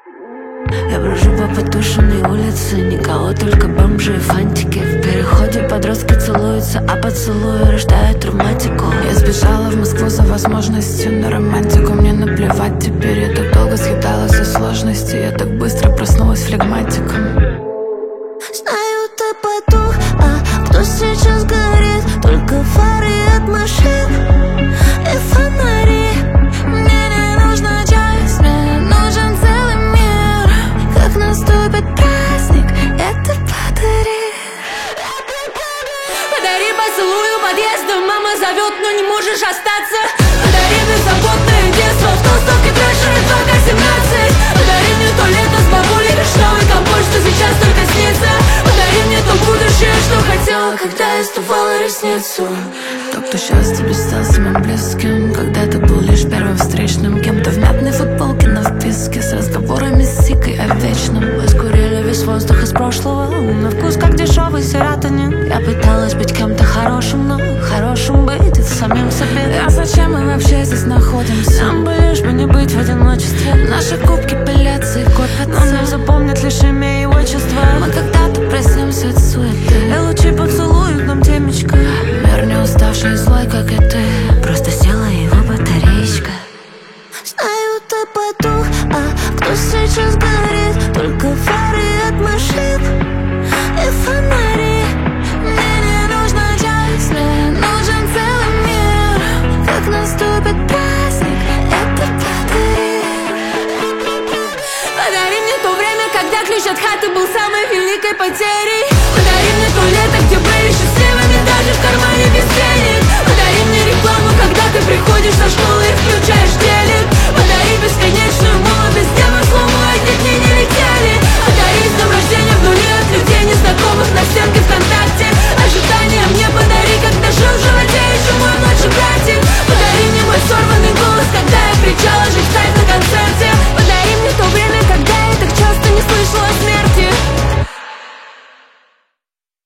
Я брожу по потушенной улице, никого, только бомжи и фантики. В переходе подростки целуются, а поцелуи рождают романтику. Я сбежала в Москву за возможностью на романтику. Мне наплевать теперь, я так долго съедала все сложности. Я так быстро проснулась флегматиком. Знаю, ты потух, а кто сейчас горит? Только фары от машин и фонари. Мне не нужна часть, мне нужен целый мир. Как наступит праздник, это подари. Подари поцелуй у подъезда, мама зовет, но не можешь остаться. Подари беззаботное детство, в толстовке трэшер и 2К17. Подари мне то лето с бабулей, вишневый компот, что сейчас только снится. Подари мне то будущее, что хотела, когда я сдувала ресницу. Тот, кто сейчас тебе стал самым близким, когда-то был лишь первым встречным. Кем-то в мятной футболке на вписке, с разговорами с Сикой о вечном. Мы скурили весь воздух из прошлого, на вкус как дешевый серотонин. Я пыталась быть кем-то хорошим, но хорошим быть это самим себе. А зачем мы вообще здесь находимся? Нам бы лишь бы не быть в одиночестве. Наши кубки пылятся и копятся, но нам запомнят лишь имя и отчество. Мы когда-то проснемся от суеты, и лучи поцелуют нам темечко. Мир не уставший и злой, как и ты, просто села его батареечка. Знаю, ты потух, а кто сейчас горит? Только фары от машин и фонари. Мне не нужна часть, мне нужен целый мир. Как наступит праздник, это подари. Подари мне то время, когда ключ от хаты был самой великой потерей. Подари мне то лето, где были счастливыми даже в кармане без денег. Подари мне рекламу, когда ты приходишь со школы и включаешь